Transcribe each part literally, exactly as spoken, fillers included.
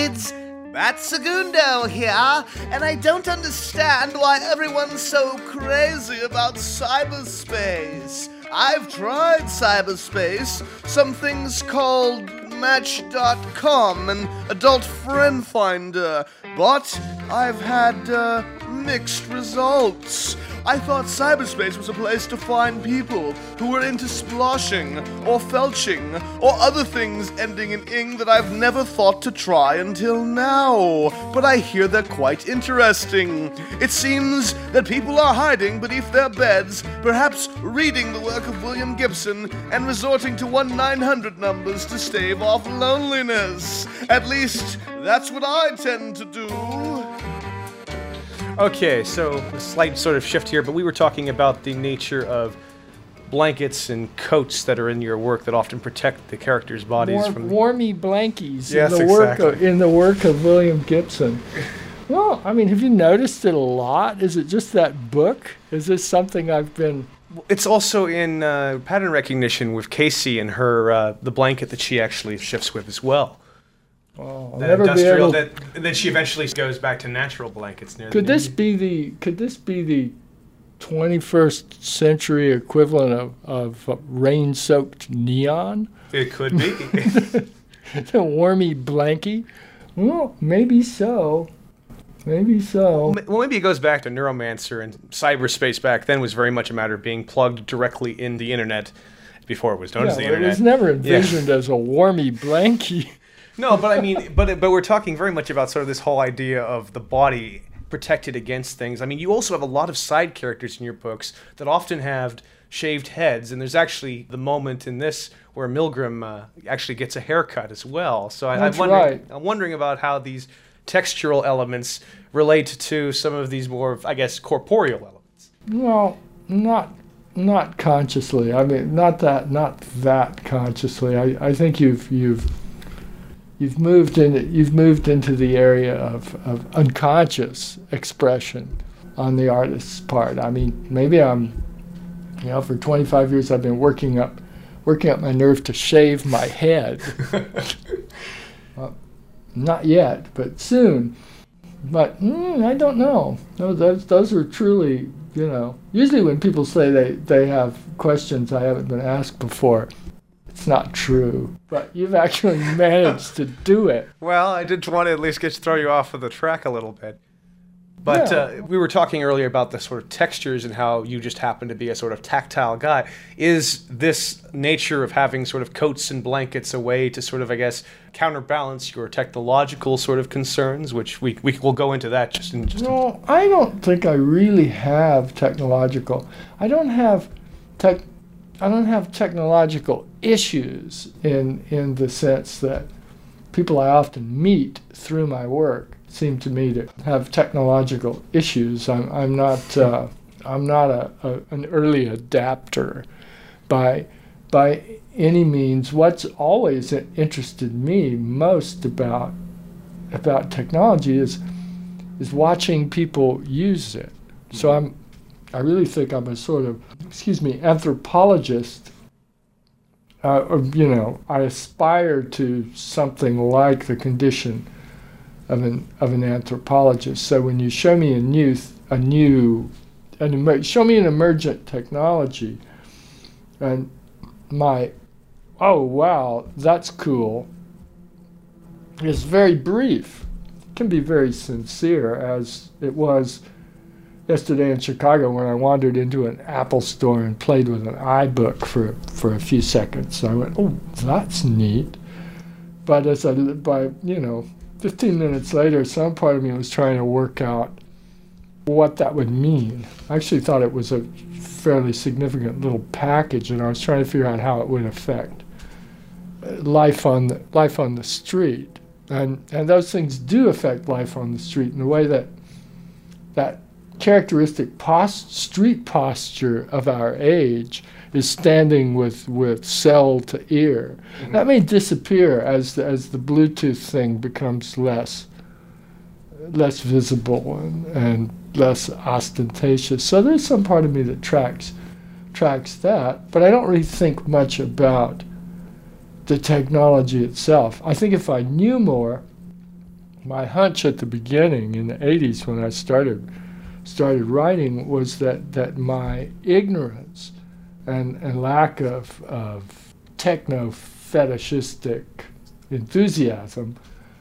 kids, Bat Segundo here, and I don't understand why everyone's so crazy about cyberspace. I've tried cyberspace, some things called Match dot com and Adult Friend Finder, but I've had uh, mixed results. I thought cyberspace was a place to find people who were into sploshing or felching or other things ending in ing that I've never thought to try until now. But I hear they're quite interesting. It seems that people are hiding beneath their beds, perhaps reading the work of William Gibson and resorting to one nine hundred numbers to stave off loneliness. At least, that's what I tend to do. Okay, so a slight sort of shift here, but we were talking about the nature of blankets and coats that are in your work that often protect the characters' bodies War- from the... warmy blankies Yes, in the work exactly. of, in the work of William Gibson. Well, I mean, have you noticed it a lot? Is it just that book? Is this something I've been... It's also in uh, pattern recognition with Casey and her, uh, the blanket that she actually shifts with as well. Oh, I'll That never be industrial, able... that, and then she eventually goes back to natural blankets near Could the this be the could this be the twenty-first century equivalent of, of uh, rain-soaked neon? It could be. The warmy blankie? Well, maybe so. Maybe so. Well, maybe it goes back to Neuromancer, and cyberspace back then was very much a matter of being plugged directly in the internet before it was known Yeah, as the well, internet. it was never envisioned as a warmy blankie. No, but I mean, but but we're talking very much about sort of this whole idea of the body protected against things. I mean, you also have a lot of side characters in your books that often have shaved heads, and there's actually the moment in this where Milgram uh, actually gets a haircut as well. So I, That's I'm wondering, right. I'm wondering about how these textural elements relate to some of these more, I guess, corporeal elements. Well, not not consciously. I mean, not that not that consciously. I, I think you've you've you've moved in you've moved into the area of, of unconscious expression on the artist's part. I mean, maybe I'm, you know, for twenty-five years I've been working up working up my nerve to shave my head. Well, not yet, but soon. But mm, I don't know. No, those those are truly, you know. Usually when people say they, they have questions I haven't been asked before, it's not true. But you've actually managed to do it. Well, I did want to at least get to throw you off of the track a little bit. But Yeah. uh, we were talking earlier about the sort of textures and how you just happen to be a sort of tactile guy. Is this nature of having sort of coats and blankets a way to sort of, I guess, counterbalance your technological sort of concerns, which we we will go into that just in just a No, I don't think I really have technological. I don't have tech. I don't have technological issues in in the sense that people I often meet through my work seem to me to have technological issues. I'm I'm not uh, I'm not a, a an early adapter by by any means. What's always interested me most about about technology is is watching people use it. So I'm I really think I'm a sort of excuse me anthropologist. Uh, or, you know, I aspire to something like the condition of an of an anthropologist. So when you show me a new th- a new an emer- show me an emergent technology, and my oh wow, that's cool, is very brief. It can be very sincere, as it was yesterday in Chicago when I wandered into an Apple store and played with an iBook for for a few seconds. So I went, oh, that's neat. But as I by you know. fifteen minutes later, some part of me was trying to work out what that would mean. I actually thought it was a fairly significant little package, and I was trying to figure out how it would affect life on the life on the street. And and those things do affect life on the street in the way that that characteristic post, street posture of our age is standing with, with cell to ear. Mm-hmm. That may disappear as the, as the Bluetooth thing becomes less less visible and, and less ostentatious. So there's some part of me that tracks tracks that, but I don't really think much about the technology itself. I think if I knew more, my hunch at the beginning in the eighties when I started started writing was that, that my ignorance and, and lack of, of techno-fetishistic enthusiasm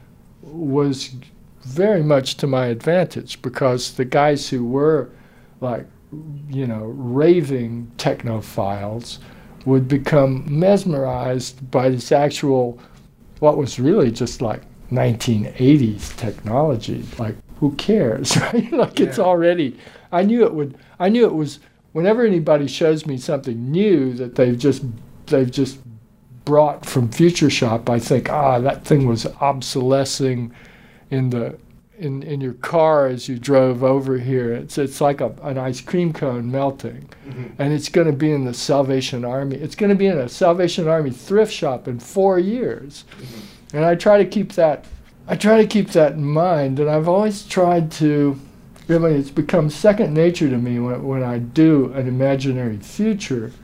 was very much to my advantage, because the guys who were like, you know, raving technophiles would become mesmerized by this actual, what was really just like nineteen eighties technology. Like, who cares, right? Like, yeah. It's already, I knew it would, I knew it was, whenever anybody shows me something new that they've just, they've just brought from Future Shop, I think, ah, that thing was obsolescing in the, in, in your car as you drove over here. It's it's like a, an ice cream cone melting. Mm-hmm. And it's going to be in the Salvation Army. It's going to be in a Salvation Army thrift shop in four years. Mm-hmm. And I try to keep that, I try to keep that in mind. And I've always tried to, I mean, it's become second nature to me when, when I do an imaginary future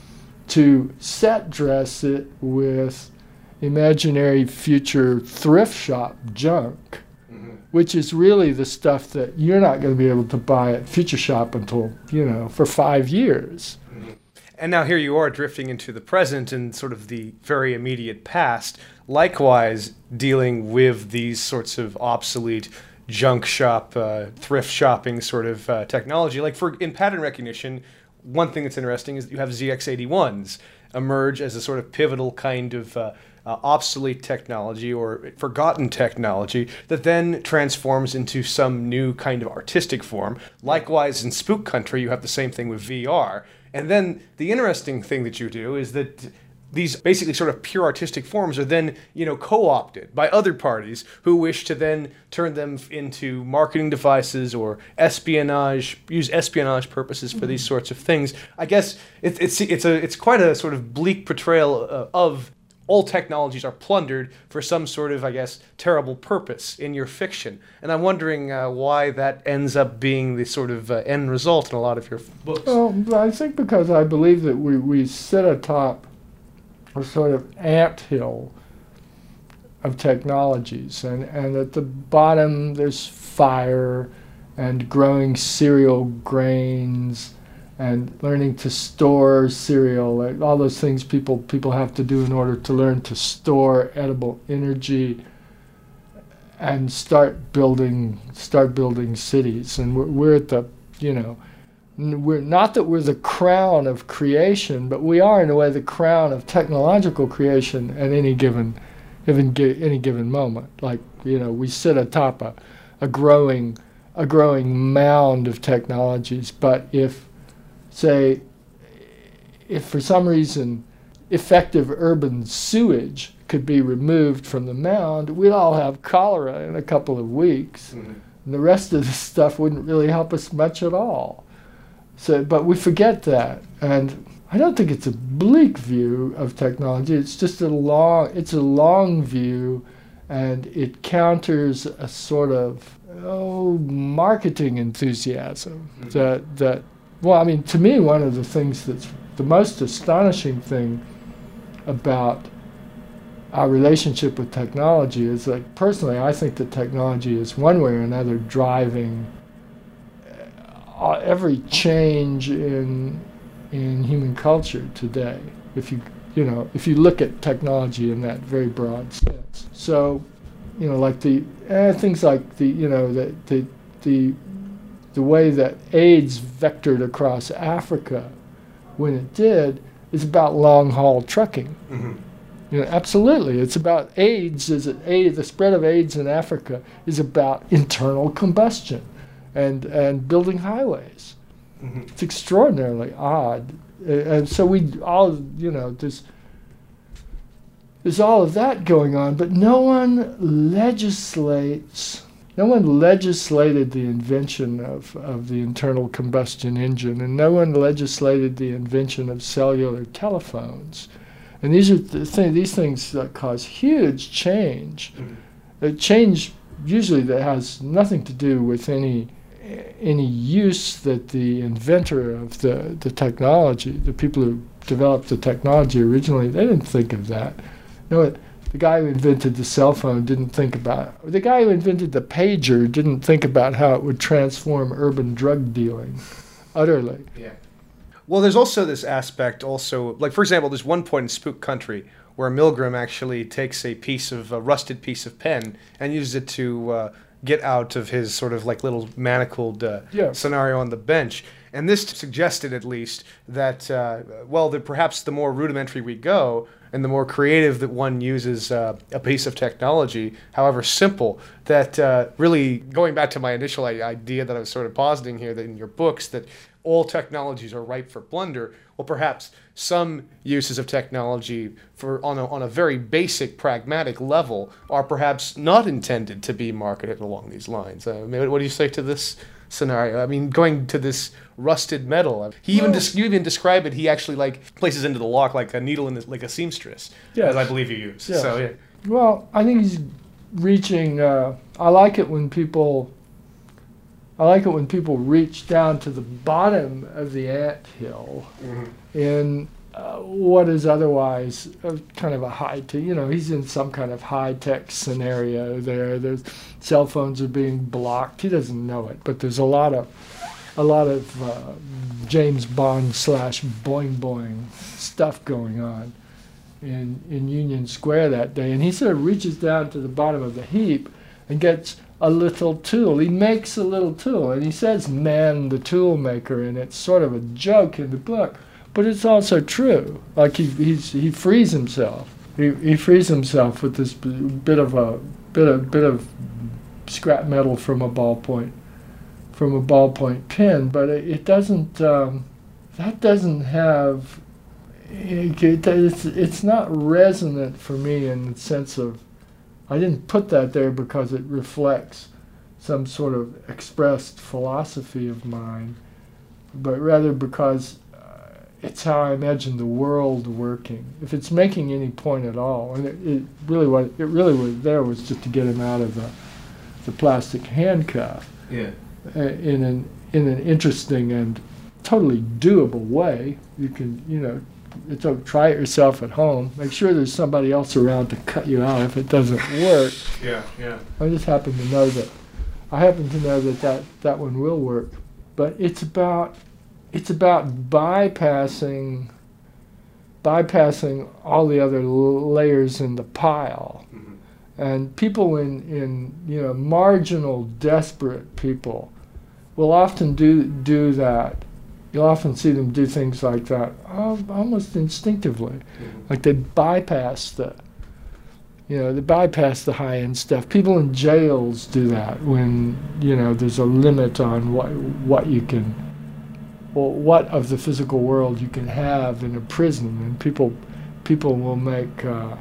to set dress it with imaginary future thrift shop junk, mm-hmm. which is really the stuff that you're not going to be able to buy at Future Shop until, you know, for five years. Mm-hmm. And now here you are drifting into the present and sort of the very immediate past, likewise dealing with these sorts of obsolete junk shop, uh, thrift shopping sort of uh, technology. Like for in pattern recognition, one thing that's interesting is that you have Z X eighty-ones emerge as a sort of pivotal kind of uh, uh, obsolete technology or forgotten technology that then transforms into some new kind of artistic form. Likewise, in Spook Country, you have the same thing with V R. And then the interesting thing that you do is that these basically sort of pure artistic forms are then, you know, co-opted by other parties who wish to then turn them into marketing devices or espionage, use espionage purposes for mm-hmm. these sorts of things. I guess it, it's it's a it's quite a sort of bleak portrayal uh, of all technologies are plundered for some sort of, I guess, terrible purpose in your fiction. And I'm wondering uh, why that ends up being the sort of uh, end result in a lot of your books. Well, I think because I believe that we, we sit atop a sort of anthill of technologies, and, and at the bottom there's fire and growing cereal grains and learning to store cereal, like all those things people people have to do in order to learn to store edible energy and start building start building cities. And we're, we're at the, you know, we're not that we're the crown of creation, but we are in a way the crown of technological creation at any given, even any given moment. Like, you know, we sit atop a, a growing, a growing mound of technologies. But if, say, if for some reason effective urban sewage could be removed from the mound, we'd all have cholera in a couple of weeks, mm-hmm. and the rest of the stuff wouldn't really help us much at all. So, but we forget that, and I don't think it's a bleak view of technology. It's just a long, it's a long view, and it counters a sort of oh marketing enthusiasm mm-hmm. that that. Well, I mean, to me, one of the things that's the most astonishing thing about our relationship with technology is that personally, I think that technology is one way or another driving Uh, every change in in human culture today. If you you know if you look at technology in that very broad sense, so you know like the eh, things like the you know the the the the way that AIDS vectored across Africa when it did is about long haul trucking. Mm-hmm. You know, absolutely, it's about AIDS. Is it AIDS? The spread of AIDS in Africa is about internal combustion. And and building highways. Mm-hmm. It's extraordinarily odd, uh, and so we all you know there's there's all of that going on, but no one legislates. No one legislated the invention of, of the internal combustion engine, and no one legislated the invention of cellular telephones. And these are the thing, these things that cause huge change. Mm-hmm. A change usually that has nothing to do with any. any use that the inventor of the, the technology, the people who developed the technology originally, they didn't think of that. No, the guy who invented the cell phone didn't think about it. The guy who invented the pager didn't think about how it would transform urban drug dealing utterly. Yeah. Well, there's also this aspect also, like, for example, there's one point in Spook Country where Milgram actually takes a piece of, a rusted piece of pen and uses it to uh, get out of his sort of like little manacled uh, Yeah. scenario on the bench. And this suggested, at least, that, uh, well, that perhaps the more rudimentary we go and the more creative that one uses uh, a piece of technology, however simple, that uh, really, going back to my initial i- idea that I was sort of positing here, that in your books, that all technologies are ripe for blunder, well, perhaps some uses of technology for on a, on a very basic, pragmatic level are perhaps not intended to be marketed along these lines. Uh, what do you say to this scenario? I mean, going to this rusted metal. He even Well- des- you even describe it. He actually like places into the lock like a needle in the, like a seamstress, Yes. as I believe you use. Yes. So yeah. Well, I think he's reaching. Uh, I like it when people. I like it when people reach down to the bottom of the anthill in uh, what is otherwise a, kind of a high tech. You know, he's in some kind of high tech scenario there. There's cell phones are being blocked. He doesn't know it, but there's a lot of a lot of uh, James Bond slash boing boing stuff going on in in Union Square that day, and he sort of reaches down to the bottom of the heap and gets a little tool. He makes a little tool, and he says "man the tool maker," and it's sort of a joke in the book, but it's also true. Like he he's, he frees himself. He he frees himself with this b- bit of a bit of bit of scrap metal from a ballpoint from a ballpoint pen, but it, it doesn't. Um, that doesn't have. It, it, it's it's not resonant for me in the sense of. I didn't put that there because it reflects some sort of expressed philosophy of mine, but rather because uh, it's how I imagine the world working. If it's making any point at all, and it, it really what it really was there was just to get him out of the the plastic handcuff Yeah. uh, in an in an interesting and totally doable way. You can you know. It's okay, try it yourself at home. Make sure there's somebody else around to cut you out if it doesn't work. Yeah. Yeah. I just happen to know that I happen to know that, that that one will work. But it's about it's about bypassing bypassing all the other l- layers in the pile. Mhm. And people in, in you know marginal, desperate people will often do do that. You'll often see them do things like that, uh, almost instinctively. Like they bypass the, you know, they bypass the high-end stuff. People in jails do that when, you know, there's a limit on what what you can, well, what of the physical world you can have in a prison, and people, people will make uh,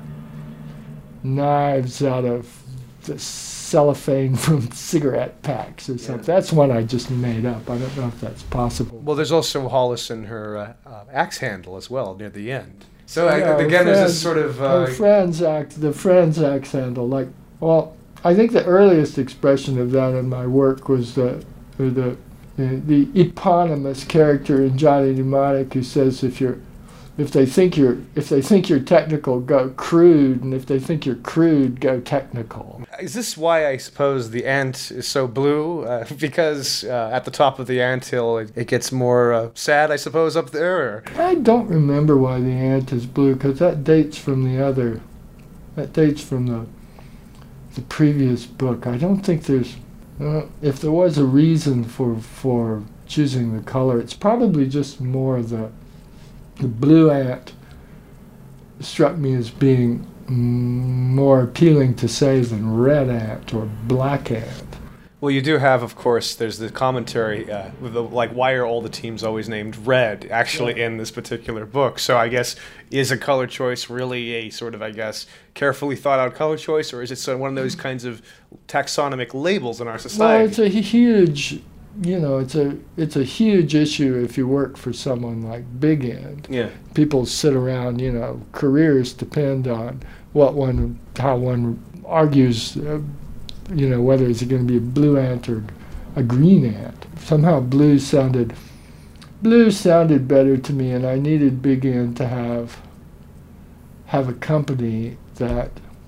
knives out of the cellophane from cigarette packs or something. Yeah. That's one I just made up. I don't know if that's possible. Well, there's also Hollis and her uh, uh, axe handle as well near the end. So Yeah, I, her again, there's friends- this sort of uh, her friend's act, the friend's axe handle. Like, well, I think the earliest expression of that in my work was the the the, the eponymous character in Johnny Mnemonic who says if you're if they think you're if they think you're technical, go crude, and if they think you're crude, go technical. Is this why I suppose the ant is so blue? Uh, because uh, at the top of the anthill, it, it gets more uh, sad, I suppose, up there? Or? I don't remember why the ant is blue because that dates from the other. That dates from the the previous book. I don't think there's. Uh, if there was a reason for for choosing the color, it's probably just more the the blue ant struck me as being mm, more appealing to say than red ant or black ant. Well, you do have, of course, there's the commentary uh, with the, like, why are all the teams always named red, actually, Yeah. in this particular book? So I guess, is a color choice really a sort of, I guess, carefully thought out color choice, or is it sort of one of those kinds of taxonomic labels in our Well, society? it's a huge, you know, it's a it's a huge issue if you work for someone like Big End. yeah. People sit around, you know, careers depend on what one, how one argues, uh, you know, whether it's going to be a blue ant or a green ant. Somehow blue sounded, blue sounded better to me, and I needed Big End to have, have a company that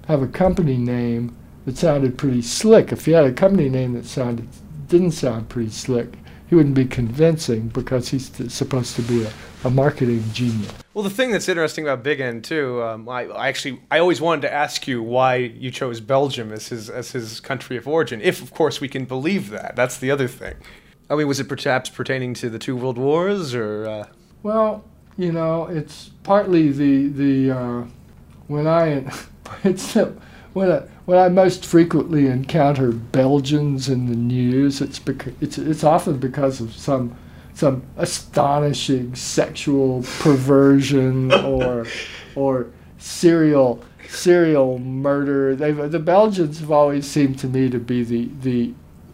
have a company name that sounded pretty slick. If he had a company name that sounded didn't sound pretty slick, he wouldn't be convincing because he's t- supposed to be a, a marketing genius. Well, the thing that's interesting about Big End too, um, I, I actually I always wanted to ask you why you chose Belgium as his as his country of origin. If of course we can believe that. That's the other thing. I mean, was it perhaps pertaining to the two world wars, or? Uh... Well, you know, it's partly the the uh, when I it's the, when I, when I most frequently encounter Belgians in the news, it's because it's it's often because of some some astonishing sexual perversion or or serial serial murder. They the Belgians have always seemed to me to be the the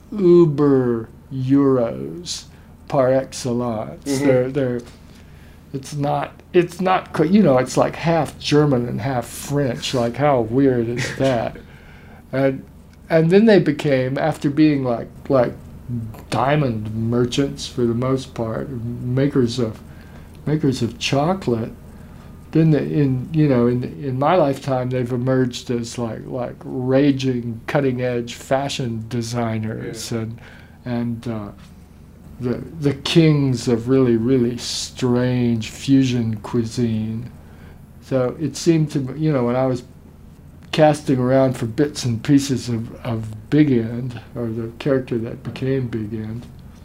uber Euros par excellence. Mm-hmm. They're they're it's not it's not you know it's like half German and half French. Like how weird is that? and and then they became, after being like like diamond merchants for the most part, makers of makers of chocolate. Then the, in you know in in my lifetime they've emerged as like like raging cutting edge fashion designers. Yeah. and and uh, the the kings of really really strange fusion cuisine. So it seemed to you know when I was casting around for bits and pieces of, of Big End, or the character that became Big End,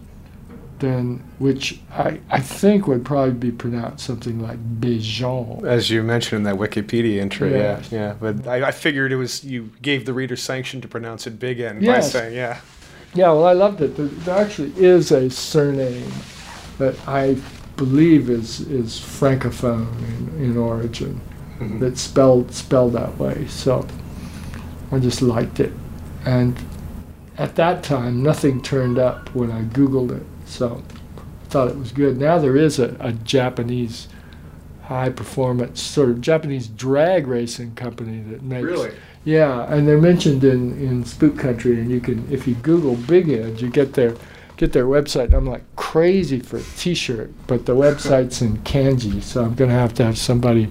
then which I, I think would probably be pronounced something like Bijan. As you mentioned in that Wikipedia entry, yeah. yeah. yeah. But I, I figured it was, you gave the reader sanction to pronounce it Big End yes. by saying, yeah. Yeah, well, I loved it. There, there actually is a surname that I believe is, is Francophone in, in origin, mm-hmm. that's spelled, spelled that way. So I just liked it. And at that time, nothing turned up when I Googled it. So I thought it was good. Now there is a, a Japanese high-performance, sort of Japanese drag racing company that makes... Really? Yeah, and they're mentioned in, in Spook Country, and you can, if you Google Big End, you get their get their website. I'm like crazy for a T-shirt, but the website's in kanji, so I'm going to have to have somebody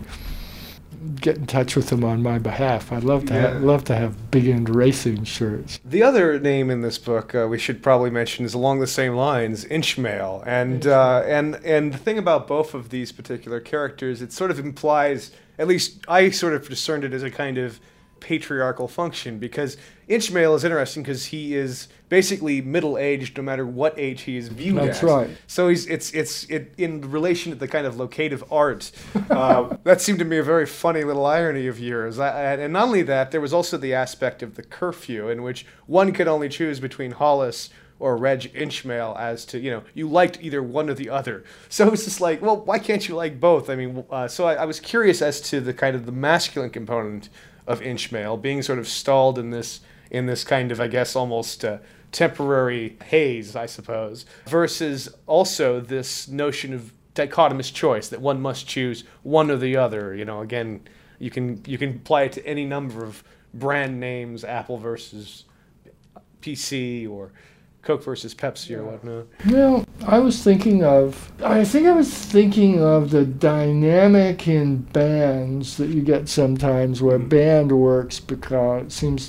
get in touch with them on my behalf. I'd love to yeah. have, love to have Big End racing shirts. The other name in this book uh, we should probably mention is along the same lines, Inchmail. And uh, and and the thing about both of these particular characters, it sort of implies, at least I sort of discerned it as a kind of patriarchal function, because Inchmail is interesting because he is basically middle-aged no matter what age he is viewed That's as. right. So he's it's it's it, in relation to the kind of locative art. Uh, that seemed to me a very funny little irony of yours. I, and not only that, there was also the aspect of the curfew, in which one could only choose between Hollis or Reg Inchmail as to, you know, you liked either one or the other. So it's just like, well, why can't you like both? I mean, uh, so I, I was curious as to the kind of the masculine component of Inchmail being sort of stalled in this in this kind of, I guess, almost uh, temporary haze, I suppose, versus also this notion of dichotomous choice, that one must choose one or the other. You know, again, you can you can apply it to any number of brand names, Apple versus P C, or Coke versus Pepsi, or whatnot. Well, I was thinking of, I think I was thinking of the dynamic in bands that you get sometimes where a band works because it seems,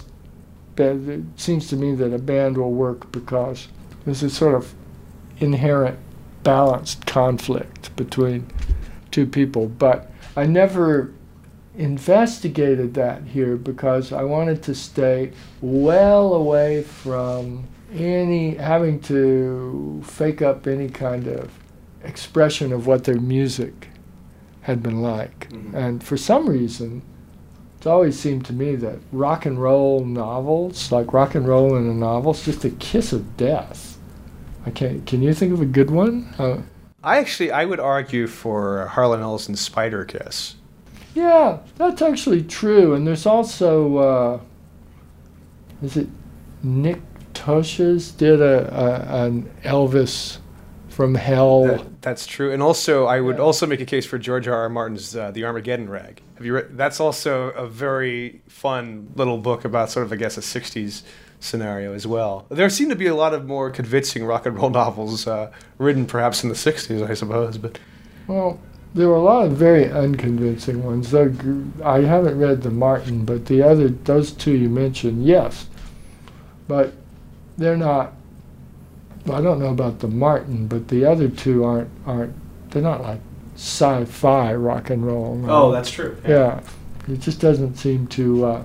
it seems to me that a band will work because there's a sort of inherent balanced conflict between two people. But I never investigated that here because I wanted to stay well away from any having to fake up any kind of expression of what their music had been like. Mm-hmm. And for some reason, it's always seemed to me that rock and roll novels, like rock and roll in a novel, is just a kiss of death. I can't, can you think of a good one? Uh, I actually, I would argue for Harlan Ellison's Spider Kiss. Yeah, that's actually true. And there's also, uh, is it Nick Tosches did a, a an Elvis from Hell. That, that's true, and also I would yeah. also make a case for George R. R. Martin's uh, The Armageddon Rag. Have you read? That's also a very fun little book about sort of, I guess, a sixties scenario as well. There seem to be a lot of more convincing rock and roll novels uh, written perhaps in the sixties, I suppose. But well, there were a lot of very unconvincing ones. Though I haven't read the Martin, but the other, those two you mentioned, yes, but they're not. Well, I don't know about the Martin, but the other two aren't aren't. They're not like sci-fi rock and roll. No. Oh, that's true. Yeah. yeah, it just doesn't seem to. Uh,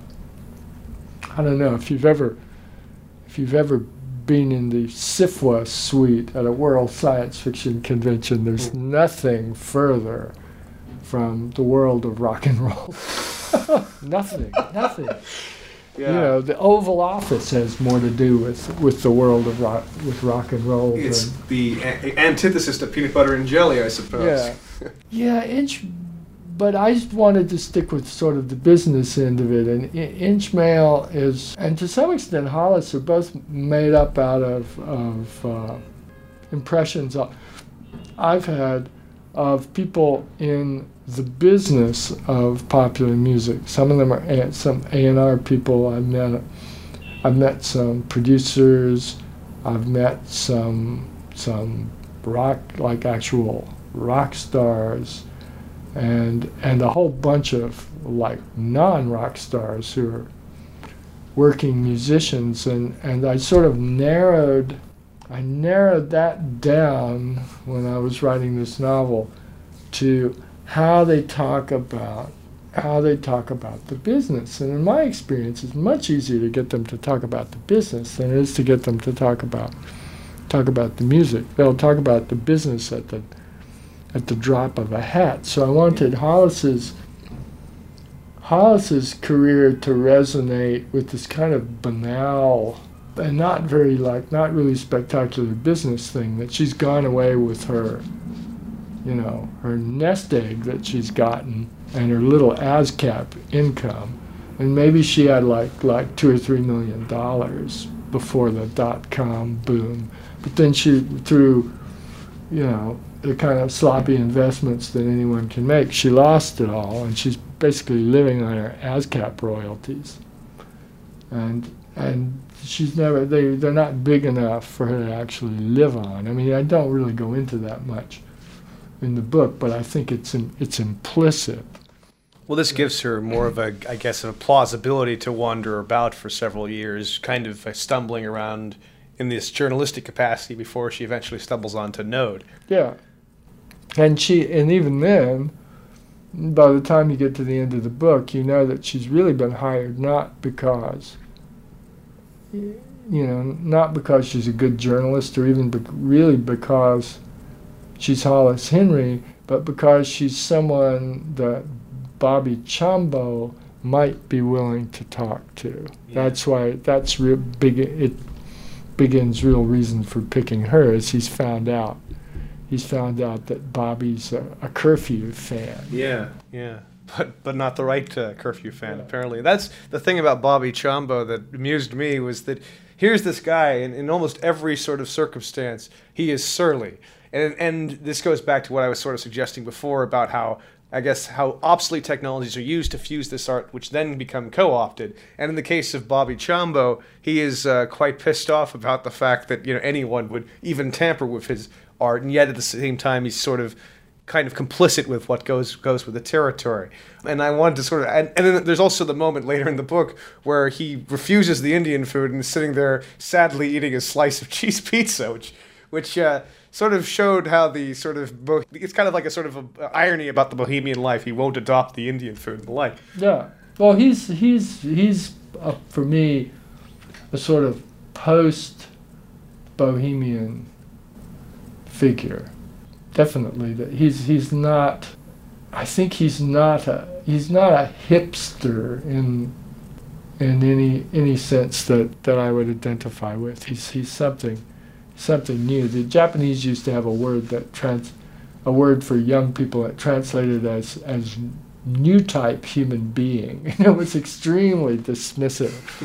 I don't know if you've ever, if you've ever been in the S F W A suite at a World Science Fiction Convention. There's mm. nothing further from the world of rock and roll. nothing, nothing. Yeah. You know, the Oval Office has more to do with, with the world of rock with rock and roll. It's the a- antithesis to peanut butter and jelly, I suppose. Yeah, yeah. Inch, but I wanted to stick with sort of the business end of it, and I- Inchmail is, and to some extent Hollis, are both made up out of of uh, impressions I've had of people in the business of popular music. Some of them are a- some A and R people I've met. I've met some producers. I've met some some rock, like actual rock stars, and and a whole bunch of like non-rock stars who are working musicians. And, and I sort of narrowed I narrowed that down when I was writing this novel to how they talk about how they talk about the business. And in my experience, it's much easier to get them to talk about the business than it is to get them to talk about talk about the music. They'll talk about the business at the at the drop of a hat. So I wanted Hollis's Hollis's career to resonate with this kind of banal and not very like not really spectacular business thing, that she's gone away with her you know, her nest egg that she's gotten and her little ASCAP income. And maybe she had like like two or three million dollars before the dot-com boom. But then she, through, you know, the kind of sloppy investments that anyone can make, she lost it all, and she's basically living on her ASCAP royalties. And and she's never, they, they're not big enough for her to actually live on. I mean, I don't really go into that much in the book, but I think it's in, it's implicit. Well, this gives her more of a, I guess, a plausibility to wander about for several years, kind of uh, stumbling around in this journalistic capacity before she eventually stumbles onto Node. Yeah, and she, and even then, by the time you get to the end of the book, you know that she's really been hired not because, you know, not because she's a good journalist or even be- really because she's Hollis Henry, but because she's someone that Bobby Chambo might be willing to talk to. Yeah. That's why, that's real big, it begins real reason for picking her, is he's found out. He's found out that Bobby's a, a Curfew fan. Yeah, yeah. But but not the right uh, Curfew fan, yeah. Apparently. That's the thing about Bobby Chambo that amused me, was that here's this guy, in, in almost every sort of circumstance, he is surly. And and this goes back to what I was sort of suggesting before about how, I guess, how obsolete technologies are used to fuse this art, which then become co-opted. And in the case of Bobby Chambo, he is uh, quite pissed off about the fact that, you know, anyone would even tamper with his art, and yet at the same time he's sort of kind of complicit with what goes goes with the territory. And I wanted to sort of, and, and then there's also the moment later in the book where he refuses the Indian food and is sitting there sadly eating a slice of cheese pizza, which which uh, sort of showed how the sort of, bo- it's kind of like a sort of a, a irony about the bohemian life. He won't adopt the Indian food and the like. Yeah. Well, he's, he's, he's uh, for me, a sort of post-bohemian figure. Definitely. That he's, he's not, I think he's not a, he's not a hipster in in any any sense that, that I would identify with. He's he's something something new. The Japanese used to have a word that trans, a word for young people that translated as as new type human being. It was extremely dismissive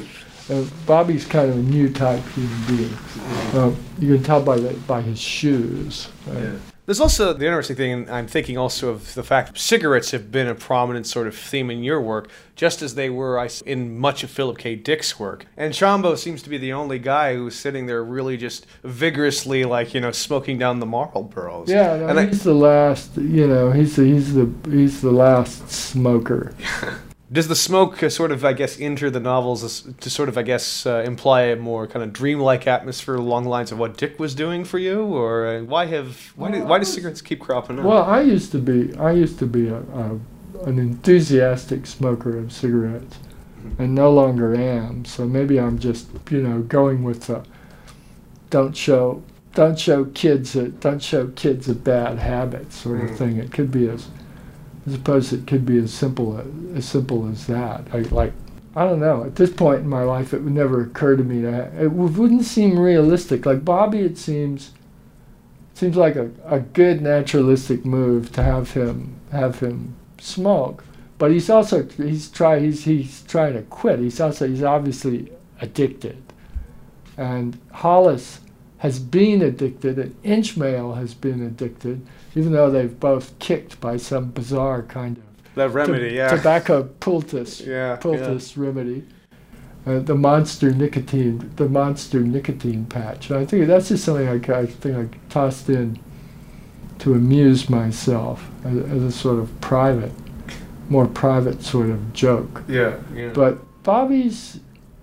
Uh, Bobby's kind of a new type human being. Uh, you can tell by the, by his shoes. Right? Yeah. There's also the interesting thing, and I'm thinking also of the fact cigarettes have been a prominent sort of theme in your work, just as they were in much of Philip K. Dick's work. And Chambo seems to be the only guy who's sitting there really just vigorously, like, you know, smoking down the Marlboros. Yeah, no, and he's I, the last, you know, he's the, he's the, he's the last smoker. Does the smoke uh, sort of, I guess, enter the novels as, to sort of, I guess, uh, imply a more kind of dreamlike atmosphere along the lines of what Dick was doing for you, or uh, why have why do why do cigarettes keep cropping up? Well, I used to be I used to be a, a an enthusiastic smoker of cigarettes, mm-hmm. and no longer am. So maybe I'm just you know going with the don't show don't show kids a, don't show kids a bad habit sort of mm-hmm. thing. It could be as I suppose it could be as simple as, as simple as that. I, like, I don't know. At this point in my life, it would never occur to me to. It wouldn't seem realistic. Like Bobby, it seems seems like a, a good naturalistic move to have him have him smoke. But he's also he's try he's he's trying to quit. He's also he's obviously addicted, and Hollis has been addicted, and Inchmail has been addicted, even though they've both kicked by some bizarre kind of that remedy, to- yeah, tobacco poultice, yeah, poultice yeah. remedy, uh, the monster nicotine, the monster nicotine patch. And I think that's just something I, I think I tossed in to amuse myself as, as a sort of private, more private sort of joke. Yeah, yeah. But Bobby's,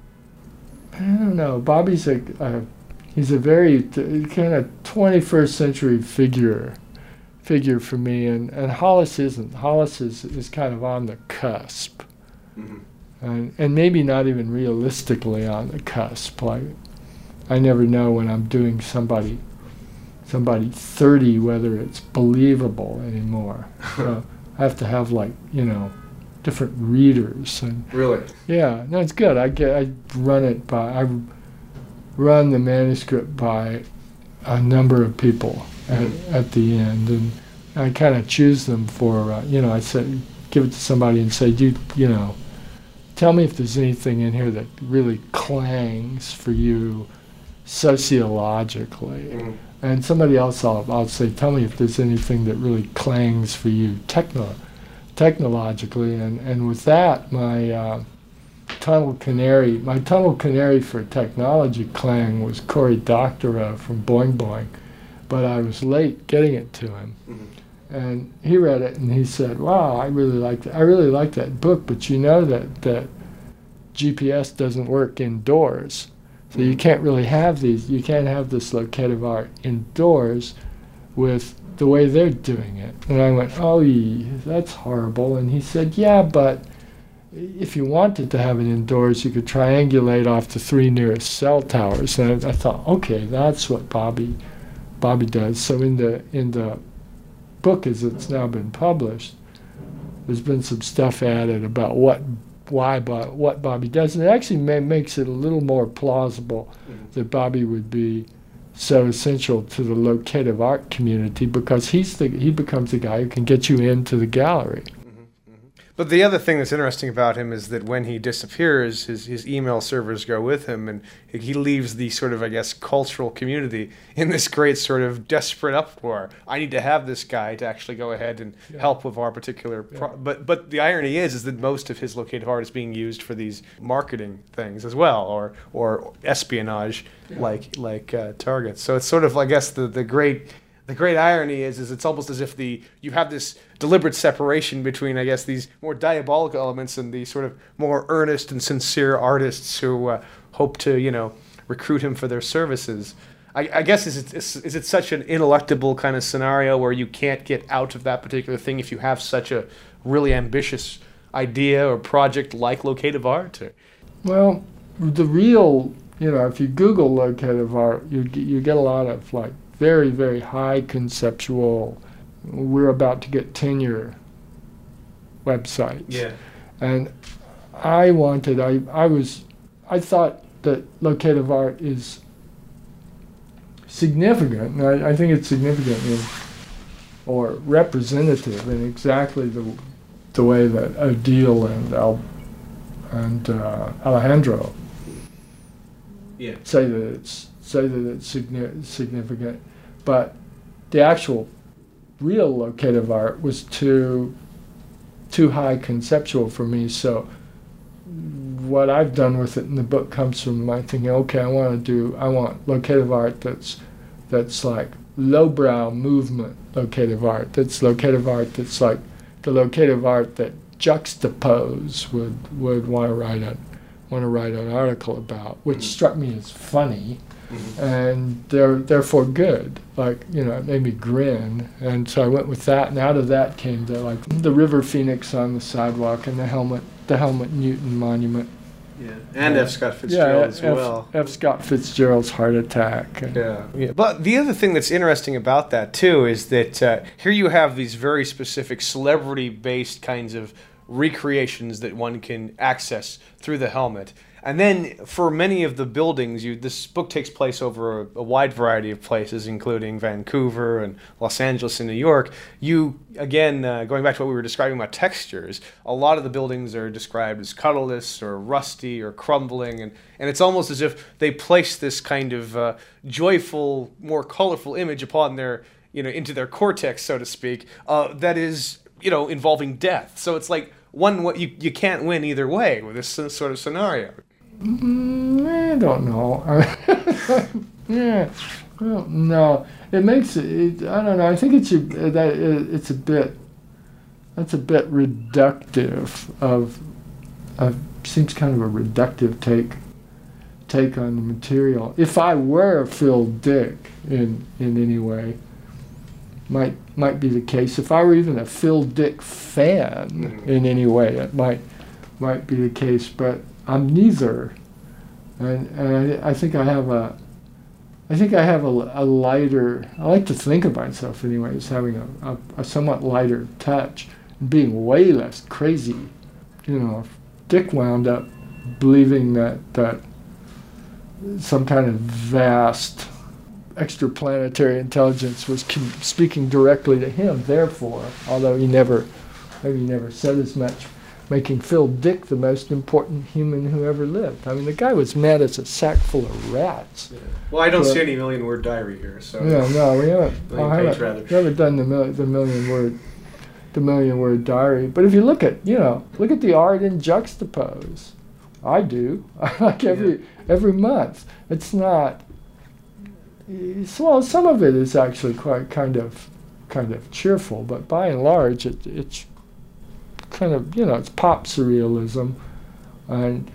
I don't know, Bobby's a, a he's a very t- kind of twenty-first century figure, figure for me, and, and Hollis isn't. Hollis is, is kind of on the cusp, mm-hmm. and and maybe not even realistically on the cusp. Like, I never know when I'm doing somebody, somebody thirty whether it's believable anymore. So I have to have like you know, different readers and really. Yeah, no, it's good. I get I run it by I. run the manuscript by a number of people at, at the end, and I kind of choose them for, uh, you know, I say, give it to somebody and say, do you know, tell me if there's anything in here that really clangs for you sociologically. Mm. And somebody else, I'll, I'll say, tell me if there's anything that really clangs for you techno, technologically. And, and with that, my... Uh, Tunnel Canary, my Tunnel Canary for technology clang was Cory Doctorow from Boing Boing, but I was late getting it to him. Mm-hmm. And he read it and he said, wow, I really liked it. I really like that book, but you know that, that G P S doesn't work indoors. So mm-hmm. you can't really have these, you can't have this locative art indoors with the way they're doing it. And I went, oh, that's horrible. And he said, yeah, but if you wanted to have it indoors, you could triangulate off the three nearest cell towers. And I, I thought, okay, that's what Bobby, Bobby does. So in the in the book, as it's now been published, there's been some stuff added about what why Bob, what Bobby does, and it actually may, makes it a little more plausible mm-hmm. that Bobby would be so essential to the locative art community, because he's the he becomes the guy who can get you into the gallery. But the other thing that's interesting about him is that when he disappears, his, his email servers go with him, and he leaves the sort of, I guess, cultural community in this great sort of desperate uproar. I need to have this guy to actually go ahead and yeah. help with our particular... Pro- yeah. But but the irony is is that most of his locative art is being used for these marketing things as well, or or espionage yeah. like like uh, targets. So it's sort of, I guess, the, the great... The great irony is, is it's almost as if the you have this deliberate separation between, I guess, these more diabolical elements and the sort of more earnest and sincere artists who uh, hope to, you know, recruit him for their services. I, I guess is it is, is it such an ineluctable kind of scenario where you can't get out of that particular thing if you have such a really ambitious idea or project like locative art? Or? Well, the real, you know, if you Google locative art, you you get a lot of like. Very, very high conceptual, we're about to get tenure websites. Yeah. And I wanted, I, I was, I thought that locative art is significant, and I, I think it's significant in, or representative in exactly the the way that Odile and Al, and uh, Alejandro Yeah. say that it's say that it's signi- significant, but the actual real locative art was too too high conceptual for me. So what I've done with it in the book comes from my thinking, okay, I want to do I want locative art that's that's like lowbrow movement locative art. That's locative art that's like the locative art that Juxtapose would would want to write a want to write an article about, which mm-hmm. struck me as funny, mm-hmm. and they're therefore good. Like, you know, it made me grin, and so I went with that. And out of that came the like the River Phoenix on the sidewalk and the helmet the Helmut Newton monument. Yeah, and F. Scott Fitzgerald yeah, as F, well. F. Scott Fitzgerald's heart attack. Yeah, yeah. But the other thing that's interesting about that too is that uh, here you have these very specific celebrity-based kinds of recreations that one can access through the helmet. And then for many of the buildings, you, this book takes place over a, a wide variety of places, including Vancouver and Los Angeles and New York. You, again, uh, going back to what we were describing about textures, a lot of the buildings are described as colorless or rusty or crumbling, and, and it's almost as if they place this kind of uh, joyful, more colorful image upon their, you know, into their cortex, so to speak, uh, that is, you know, involving death. So it's like one, what you, you can't win either way with this sort of scenario. Mm, I don't know. yeah, I don't know. It makes it, it. I don't know. I think it's a that it, it's a bit. That's a bit reductive of. of seems kind of a reductive take. Take on the material. If I were Phil Dick in in any way, might might be the case. If I were even a Phil Dick fan mm-hmm. in any way, it might might be the case. But I'm neither, and, and I, I think I have a, I think I have a, a lighter. I like to think of myself anyway as having a, a, a somewhat lighter touch, and being way less crazy. You know, if Dick wound up believing that that some kind of vast extraplanetary intelligence was com- speaking directly to him. Therefore, although he never, maybe he never said as much, making Phil Dick the most important human who ever lived. I mean, the guy was mad as a sack full of rats. Yeah. Well, I don't but, see any million-word diary here, so. Yeah, no, we haven't. Million I page, haven't, rather. We haven't done the mil- the million-word, the million-word diary. But if you look at, you know, look at the art in Juxtapose. I do. like every yeah. every month. It's not. Well, some of it is actually quite kind of, kind of cheerful, but by and large, it, it's kind of, you know, it's pop surrealism, and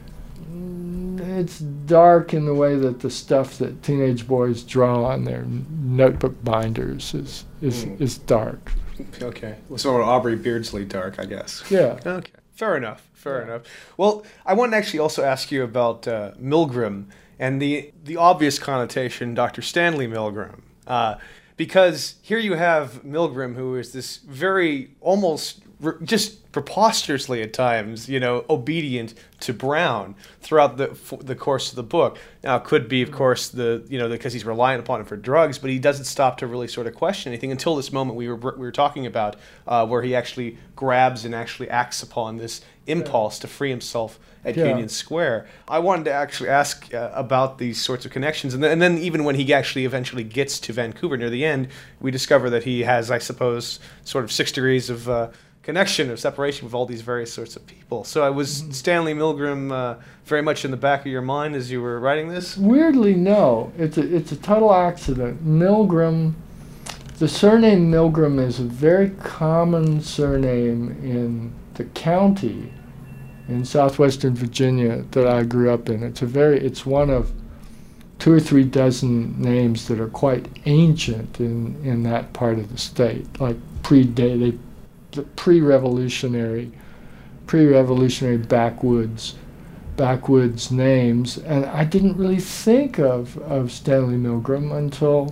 it's dark in the way that the stuff that teenage boys draw on their notebook binders is is, mm. is dark. Okay, well, so Aubrey Beardsley dark, I guess. Yeah. Okay, fair enough. Fair yeah. enough. Well, I want to actually also ask you about uh, Milgram. And the the obvious connotation, Doctor Stanley Milgram, uh, because here you have Milgram, who is this very almost re- just preposterously at times, you know, obedient to Brown throughout the f- the course of the book. Now, it could be, of course, the you know because he's reliant upon it for drugs, but he doesn't stop to really sort of question anything until this moment we were we were talking about, uh, where he actually grabs and actually acts upon this impulse yeah. to free himself at yeah. Union Square. I wanted to actually ask uh, about these sorts of connections, and then, and then even when he actually eventually gets to Vancouver near the end, we discover that he has, I suppose, sort of six degrees of uh, connection, of separation with all these various sorts of people. So I was mm-hmm. Stanley Milgram uh, very much in the back of your mind as you were writing this? Weirdly, no. It's a, it's a total accident. Milgram, the surname Milgram is a very common surname in the county in southwestern Virginia that I grew up in. It's a very, it's one of two or three dozen names that are quite ancient in, in that part of the state, like pre-date, the pre-revolutionary, pre-revolutionary backwoods, backwoods names. And I didn't really think of, of Stanley Milgram until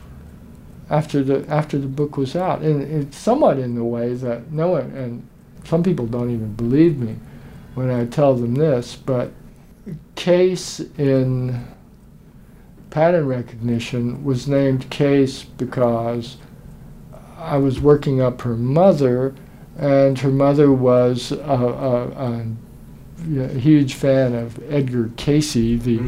after the after the book was out, and it's somewhat in the way that no one, and some people don't even believe me when I tell them this, but Case in pattern recognition was named Case because I was working up her mother, and her mother was a, a, a, a huge fan of Edgar Cayce, the mm.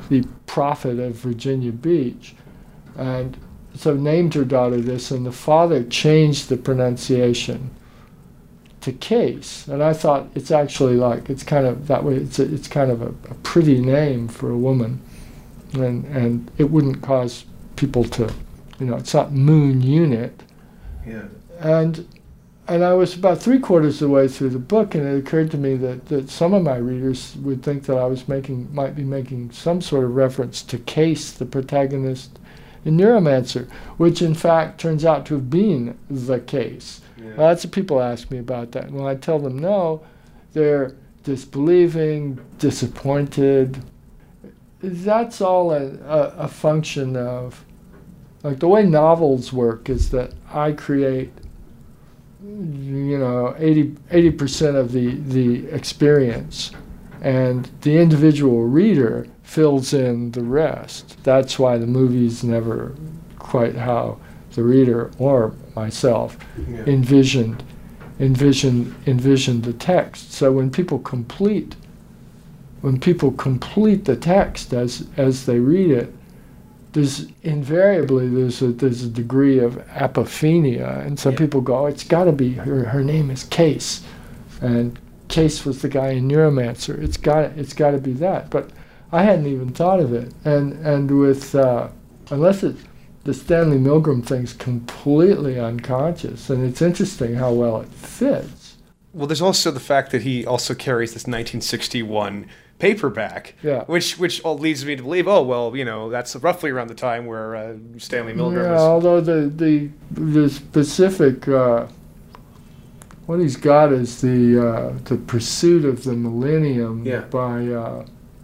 the prophet of Virginia Beach. And so named her daughter this, and the father changed the pronunciation to Case. And I thought it's actually like, it's kind of that way, it's a, it's kind of a, a pretty name for a woman. And, and it wouldn't cause people to, you know, it's not Moon Unit. Yeah. And and I was about three quarters of the way through the book, and it occurred to me that, that some of my readers would think that I was making, might be making some sort of reference to Case, the protagonist in Neuromancer, which in fact turns out to have been the case. Yeah. Lots of people ask me about that. And when I tell them no, they're disbelieving, disappointed. That's all a, a, a function of, like the way novels work is that I create, you know, eighty percent of the, the experience, and the individual reader fills in the rest. That's why the movie's never quite how the reader or myself yeah. envisioned, envisioned, envisioned the text. So when people complete, when people complete the text as as they read it, there's invariably there's a there's a degree of apophenia, and some yeah. people go, oh, it's got to be her. Her name is Case, and Case was the guy in Neuromancer. It's got it's got to be that. But I hadn't even thought of it, and and with uh, unless it the Stanley Milgram thing's completely unconscious, and it's interesting how well it fits. Well, there's also the fact that he also carries this nineteen sixty-one paperback, yeah. which which leads me to believe, oh well, you know, that's roughly around the time where uh, Stanley Milgram yeah, was. Although the the the specific uh, what he's got is the uh, the Pursuit of the Millennium yeah. by. Uh,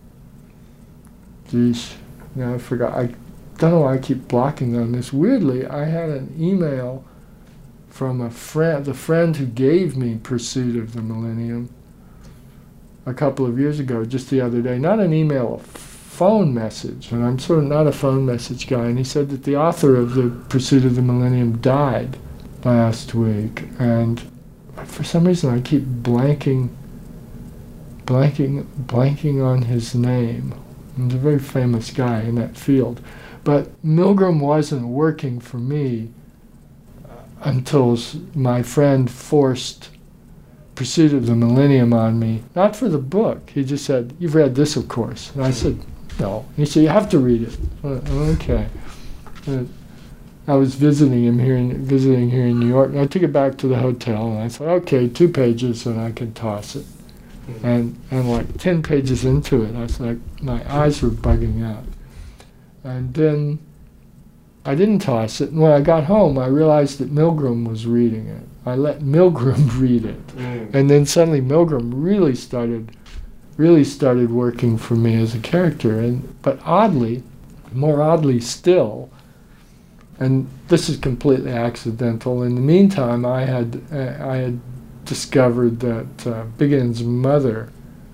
geez, no, I forgot. I don't know why I keep blocking on this. Weirdly, I had an email from a friend, the friend who gave me Pursuit of the Millennium a couple of years ago, just the other day. Not an email, a phone message. And I'm sort of not a phone message guy. And he said that the author of the Pursuit of the Millennium died last week. And for some reason, I keep blanking, blanking, blanking on his name. He's a very famous guy in that field. But Milgram wasn't working for me until my friend forced Pursuit of the Millennium on me. Not for the book. He just said, you've read this, of course. And I said, no. And he said, you have to read it. Okay. And I was visiting him here in, visiting here in New York, and I took it back to the hotel, and I thought, okay, two pages, and I can toss it. Mm-hmm. And and like ten pages into it, I was like, my eyes were bugging out. And then I didn't toss it, and when I got home, I realized that Milgram was reading it. I let Milgram read it, mm. and then suddenly Milgram really started, really started working for me as a character. And but oddly, more oddly still, and this is completely accidental. In the meantime, I had uh, I had discovered that uh, Bigin's mother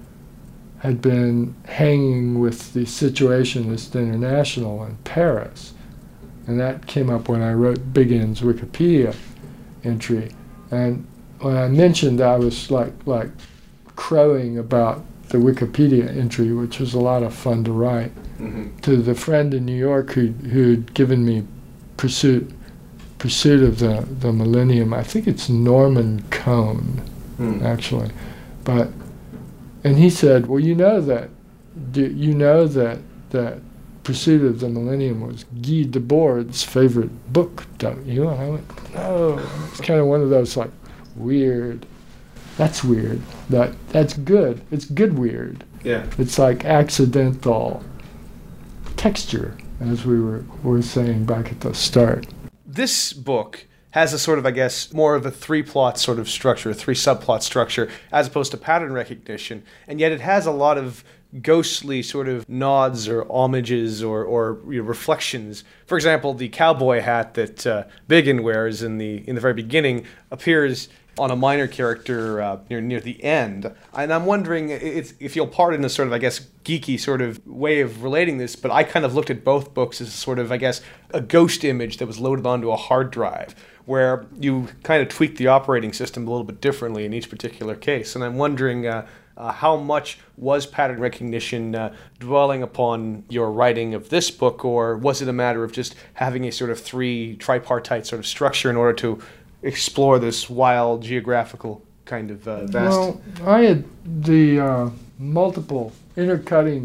had been hanging with the Situationist International in Paris, and that came up when I wrote Bigin's Wikipedia entry. And when I mentioned I was like like crowing about the Wikipedia entry, which was a lot of fun to write, mm-hmm. to the friend in New York who who'd given me Pursuit Pursuit of the, the Millennium. I think it's Norman Cohn, mm. actually, but and he said, well, you know that do, you know that that Pursuit of the Millennium was Guy Debord's favorite book, don't you? And I went, no. It's kind of one of those like weird. That's weird. That that's good. It's good weird. Yeah. It's like accidental texture, as we were were saying back at the start. This book has a sort of, I guess, more of a three-plot sort of structure, a three-subplot structure, as opposed to pattern recognition, and yet it has a lot of ghostly sort of nods or homages or, or you know, reflections. For example, the cowboy hat that uh, Bigin wears in the in the very beginning appears on a minor character uh, near near the end. And I'm wondering it's, if you'll pardon the sort of, I guess, geeky sort of way of relating this, but I kind of looked at both books as sort of, I guess, a ghost image that was loaded onto a hard drive, where you kind of tweak the operating system a little bit differently in each particular case. And I'm wondering uh, uh, how much was pattern recognition uh, dwelling upon your writing of this book, or was it a matter of just having a sort of three tripartite sort of structure in order to explore this wild geographical kind of uh, vast... Well, I had the uh, multiple intercutting,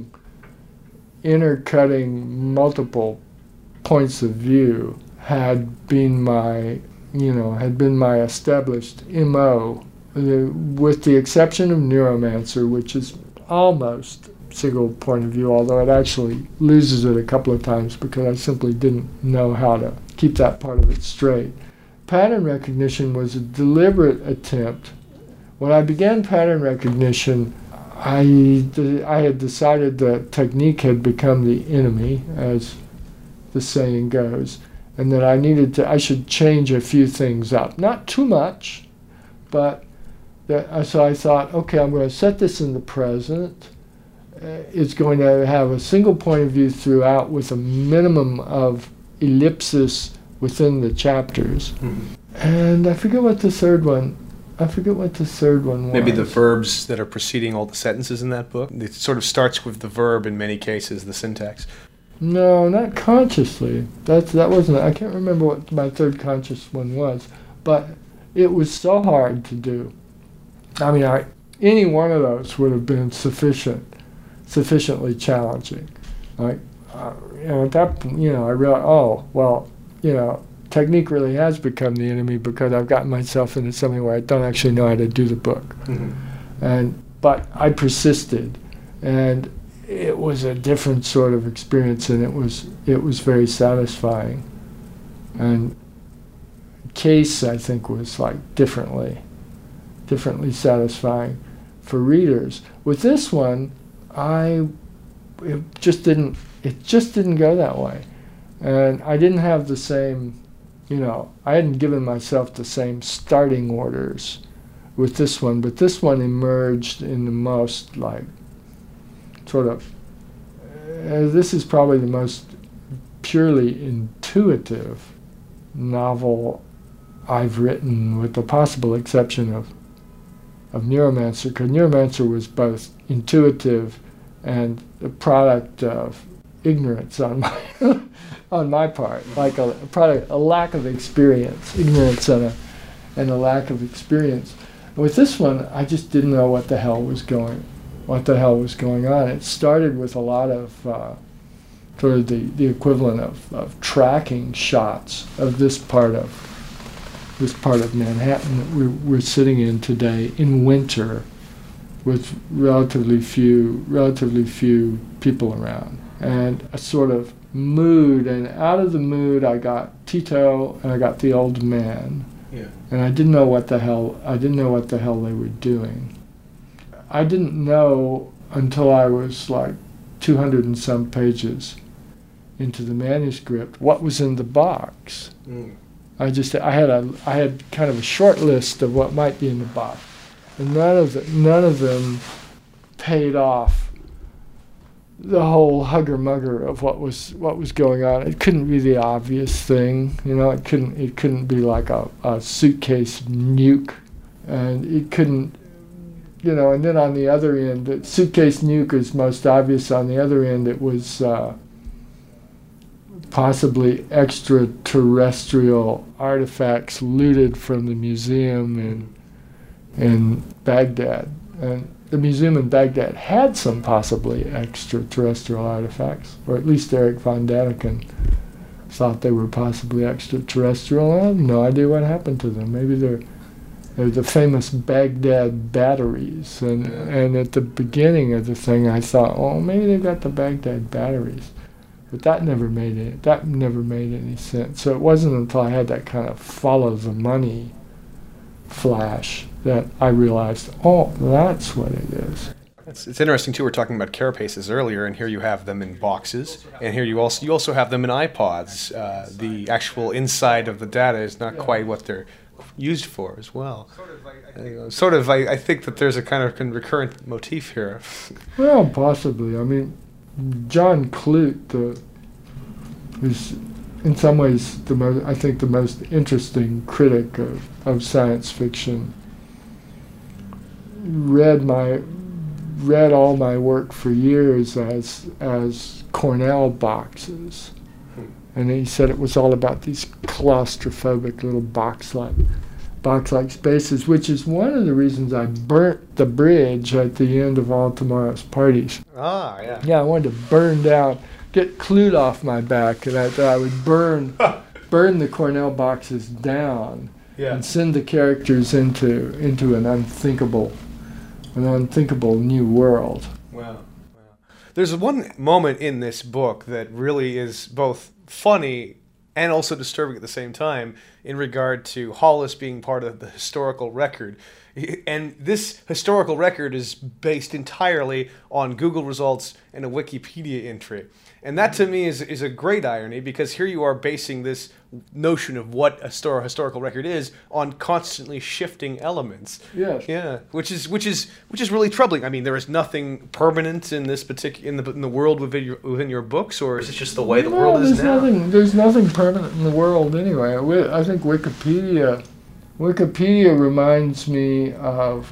intercutting multiple points of view had been my, you know, had been my established M O, the, with the exception of Neuromancer, which is almost single point of view, although it actually loses it a couple of times because I simply didn't know how to keep that part of it straight. Pattern recognition was a deliberate attempt. When I began pattern recognition, I, I had decided that technique had become the enemy, as the saying goes, and that I needed to, I should change a few things up. Not too much, but that, so I thought, okay, I'm going to set this in the present. Uh, it's going to have a single point of view throughout with a minimum of ellipsis within the chapters. Mm-hmm. And I forget what the third one, I forget what the third one was. Maybe the verbs that are preceding all the sentences in that book? It sort of starts with the verb in many cases, the syntax. No, not consciously. That's, that wasn't, I can't remember what my third conscious one was, but it was so hard to do. I mean, I, any one of those would have been sufficient, sufficiently challenging. Like, uh, you know, at that point, you know, I realized, oh, well, you know, technique really has become the enemy because I've gotten myself into something where I don't actually know how to do the book. Mm-hmm. And but I persisted, and it was a different sort of experience, and it was it was very satisfying. And Case, I think, was like differently, differently satisfying for readers. With this one, I it just didn't it just didn't go that way. And I didn't have the same, you know, I hadn't given myself the same starting orders with this one, but this one emerged in the most, like, sort of, uh, this is probably the most purely intuitive novel I've written, with the possible exception of, of Neuromancer, because Neuromancer was both intuitive and the product of ignorance on my on my part, like a, a product, a lack of experience, ignorance and a and a lack of experience. And with this one, I just didn't know what the hell was going, what the hell was going on. It started with a lot of uh, sort of the, the equivalent of, of tracking shots of this part of this part of Manhattan that we're, we're sitting in today in winter, with relatively few relatively few people around, and a sort of mood, and out of the mood I got Tito and I got the old man. Yeah. And I didn't know what the hell I didn't know what the hell they were doing. I didn't know until I was like two hundred and some pages into the manuscript what was in the box. Mm. I just I had a I had kind of a short list of what might be in the box, and none of the, none of them paid off the whole hugger-mugger of what was what was going on. It couldn't be the obvious thing, you know. It couldn't it couldn't be like a, a suitcase nuke, and it couldn't, you know. And then on the other end, the suitcase nuke is most obvious. On the other end, it was uh, possibly extraterrestrial artifacts looted from the museum in in Baghdad, and the museum in Baghdad had some possibly extraterrestrial artifacts, or at least Eric von Daniken thought they were possibly extraterrestrial. I have no idea what happened to them. Maybe they're, they're the famous Baghdad batteries. And, yeah. and at the beginning of the thing, I thought, oh, maybe they've got the Baghdad batteries. But that never made it. That never made any sense. So it wasn't until I had that kind of follow the money flash that I realized, oh, that's what it is. It's, it's interesting too. We're talking about carapaces earlier, and here you have them in boxes, and here you also you also have them in iPods. Uh, the actual inside of the data is not yeah. quite what they're used for as well. Sort of, I, I think, sort of, I, I think that there's a kind of recurrent motif here. Well, possibly. I mean, John Clute, the, is in some ways the most, I think, the most interesting critic of, of science fiction. Read my, read all my work for years as as Cornell boxes. And he said it was all about these claustrophobic little box-like, box-like spaces, which is one of the reasons I burnt the bridge at the end of All Tomorrow's Parties. Ah, yeah. Yeah, I wanted to burn down, get Clute off my back, and I thought I would burn, burn the Cornell boxes down, yeah. and send the characters into into an unthinkable, an unthinkable new world. Wow. There's one moment in this book that really is both funny and also disturbing at the same time in regard to Hollis being part of the historical record. And this historical record is based entirely on Google results and a Wikipedia entry. And that to me is is a great irony, because here you are basing this notion of what a histor- historical record is on constantly shifting elements. Yes. Yeah, which is which is which is really troubling. I mean, there is nothing permanent in this particular in the in the world within your within your books, or is it just the way the no, world is there's now? Nothing, there's nothing permanent in the world anyway. I think Wikipedia, Wikipedia reminds me of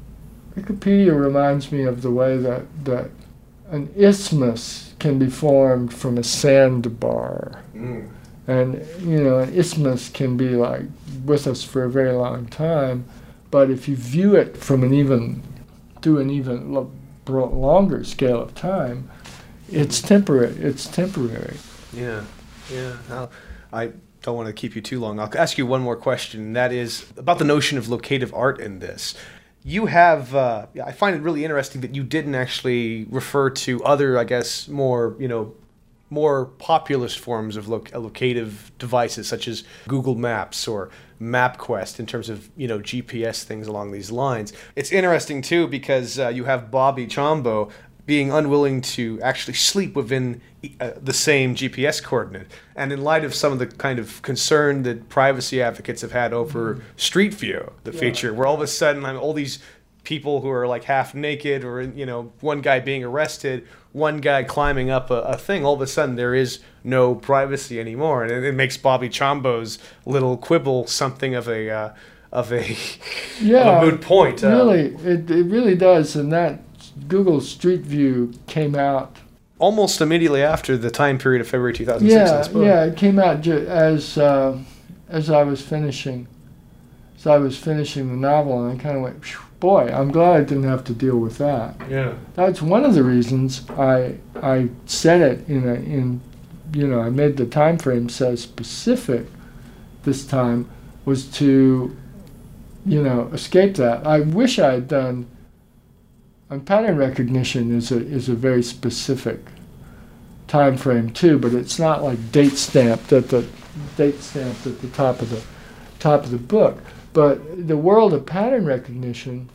Wikipedia reminds me of the way that that an isthmus can be formed from a sandbar. Mm. And, you know, an isthmus can be, like, with us for a very long time, but if you view it from an even, through an even lo- longer scale of time, it's temporary. It's temporary. Yeah, yeah. Now, I don't want to keep you too long. I'll ask you one more question, and that is about the notion of locative art in this. You have, uh, I find it really interesting that you didn't actually refer to other, I guess, more, you know, more populist forms of loc- locative devices, such as Google Maps or MapQuest, in terms of, you know, G P S things along these lines. It's interesting, too, because uh, you have Bobby Chombo being unwilling to actually sleep within uh, the same G P S coordinate. And in light of some of the kind of concern that privacy advocates have had over mm. Street View, the yeah. feature, where all of a sudden I mean, all these people who are like half naked, or, you know, one guy being arrested, one guy climbing up a, a thing, all of a sudden there is no privacy anymore. And it, it makes Bobby Chombo's little quibble something of a uh, of a, yeah, of a moot point. Really, uh, it, it really does. And that Google Street View came out almost immediately after the time period of February two thousand six. Yeah, yeah, it came out ju- as uh, as I was finishing, as I was finishing the novel, and I kind of went, boy, I'm glad I didn't have to deal with that. Yeah, that's one of the reasons I I said it in a in, you know, I made the time frame so specific this time, was to, you know, escape that. I wish I had done. And pattern recognition is a is a very specific time frame too, but it's not like date stamped at the date stamped at the top of the top of the book. But the world of pattern recognition,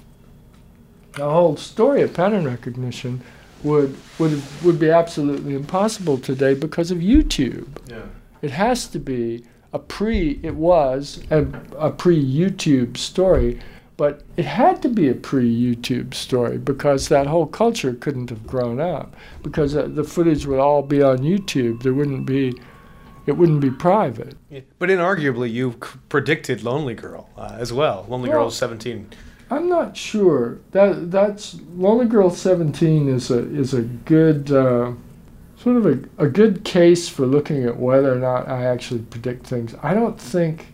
the whole story of pattern recognition, would would would be absolutely impossible today because of YouTube. Yeah. It has to be a pre. It was a, a pre-YouTube story. But it had to be a pre-YouTube story because that whole culture couldn't have grown up, because uh, the footage would all be on YouTube. There wouldn't be, it wouldn't be private. Yeah. But inarguably, you c- predicted Lonely Girl uh, as well. Lonely well, Girl seventeen. I'm not sure. That that's Lonely Girl seventeen is a is a good uh, sort of a, a good case for looking at whether or not I actually predict things. I don't think.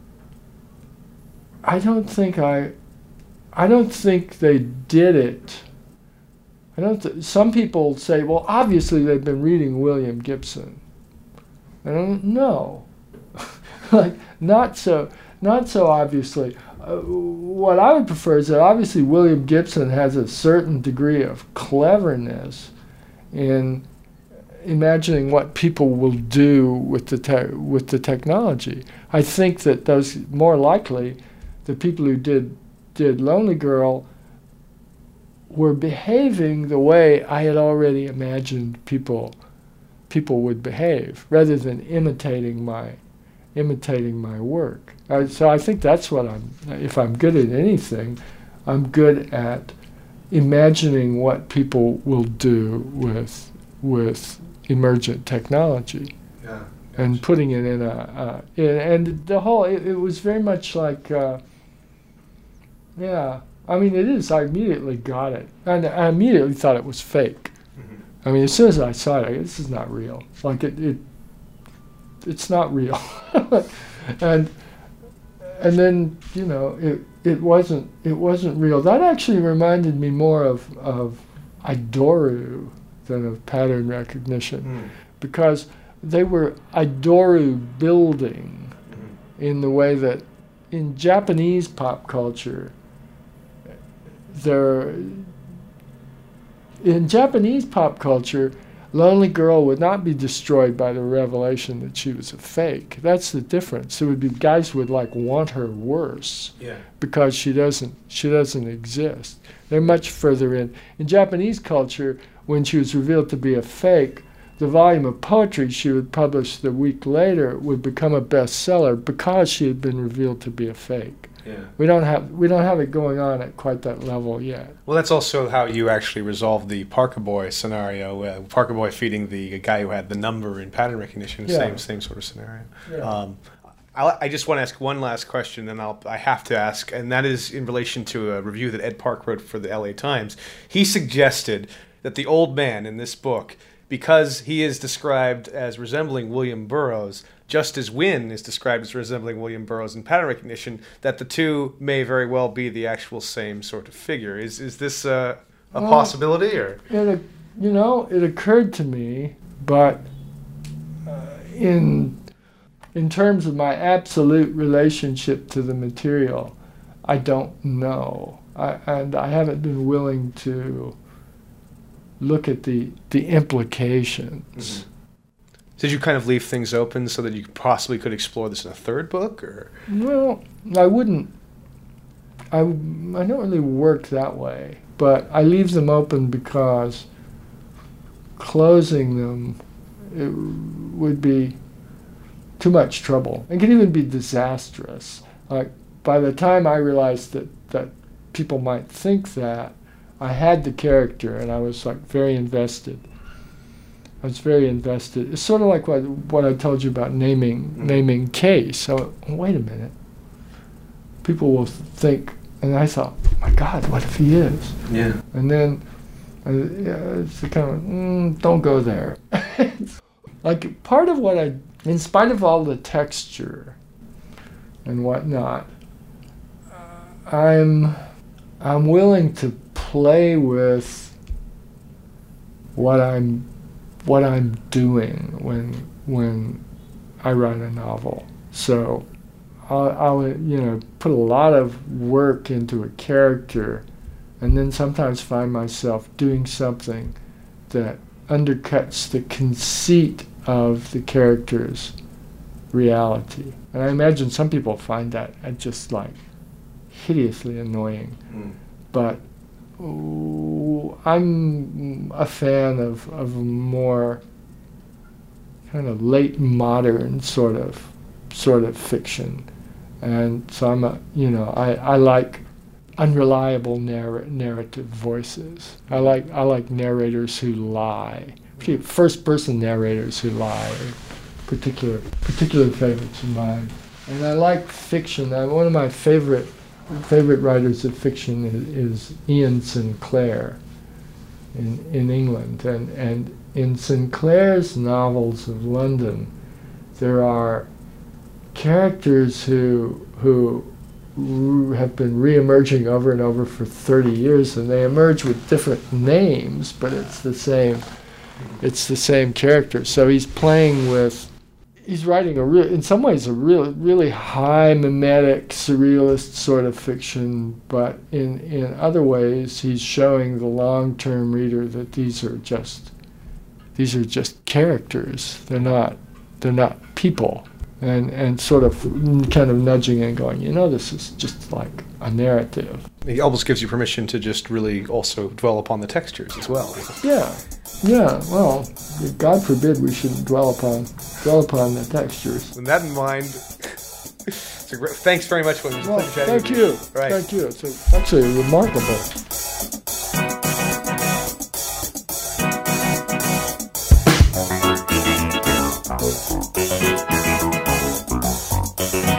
I don't think I, I don't think they did it. I don't. Th- some people say, well, obviously they've been reading William Gibson. I don't know, like not so, not so obviously. Uh, what I would prefer is that obviously William Gibson has a certain degree of cleverness in imagining what people will do with the te- with the technology. I think that those more likely. The people who did did Lonely Girl were behaving the way I had already imagined people people would behave, rather than imitating my imitating my work. Uh, so I think that's what I'm, if I'm good at anything, I'm good at imagining what people will do with with emergent technology. Yeah. And putting it in a, uh, in, and the whole, it, it was very much like, uh, yeah, I mean, it is, I immediately got it. And I immediately thought it was fake. Mm-hmm. I mean, as soon as I saw it, I, this is not real. Like, it, it it's not real. and and then, you know, it it wasn't, it wasn't real. That actually reminded me more of, of Idoru than of pattern recognition. Mm. Because they were Idoru building mm-hmm. in the way that in Japanese pop culture, there, in Japanese pop culture, Lonely Girl would not be destroyed by the revelation that she was a fake. That's the difference. It would be guys would like want her worse yeah. because she doesn't she doesn't exist. They're much further in. In Japanese culture, when she was revealed to be a fake, the volume of poetry she would publish the week later would become a bestseller because she had been revealed to be a fake. Yeah. We don't have we don't have it going on at quite that level yet. Well, that's also how you actually resolved the Parker Boy scenario. Uh, Parker Boy feeding the guy who had the number in pattern recognition. Yeah. Same same sort of scenario. Yeah. Um, I, I just want to ask one last question, and I'll I have to ask, and that is in relation to a review that Ed Park wrote for the L A Times. He suggested that the old man in this book, because he is described as resembling William Burroughs, just as Wynne is described as resembling William Burroughs in pattern recognition, that the two may very well be the actual same sort of figure. Is is this uh, a well, possibility? Or it, you know, it occurred to me, but uh, in in terms of my absolute relationship to the material, I don't know, I, and I haven't been willing to look at the the implications. Mm-hmm. Did you kind of leave things open so that you possibly could explore this in a third book, or? Well, I wouldn't. I, I don't really work that way, but I leave them open because closing them it would be too much trouble. It could even be disastrous. Like, by the time I realized that, that people might think that, I had the character and I was like very invested. I was very invested. It's sort of like what what I told you about naming mm-hmm. naming Case. So wait a minute. People will think, and I thought, my God, what if he is? Yeah. And then uh, yeah, it's the kind of mm, don't go there. Like part of what I, in spite of all the texture and whatnot, uh, I'm I'm willing to play with what I'm what I'm doing when when I write a novel. So I'll, I'll you know put a lot of work into a character, and then sometimes find myself doing something that undercuts the conceit of the character's reality. And I imagine some people find that just like hideously annoying. Mm. But ooh, I'm a fan of, of a more kind of late modern sort of sort of fiction. And so I'm a, you know, I, I like unreliable narr- narrative voices. I like I like narrators who lie. First person narrators who lie are particular particular favorites of mine. And I like fiction. I, one of my favorite favorite writers of fiction is, is Ian Sinclair in in England. And and in Sinclair's novels of London, there are characters who who have been re-emerging over and over for thirty years, and they emerge with different names, but it's the same it's the same character. So he's playing with he's writing a real, in some ways a real really high mimetic surrealist sort of fiction, but in in other ways he's showing the long-term reader that these are just these are just characters. They're not they're not people. And and sort of kind of nudging and going, you know, this is just like a narrative. It almost gives you permission to just really also dwell upon the textures as well. Yeah, Yeah, well, God forbid we shouldn't dwell upon dwell upon the textures. With that in mind, it's a great, thanks very much. It was a Well, pleasure chatting thank with you. Right. Thank you. It's a, actually remarkable. Thank you.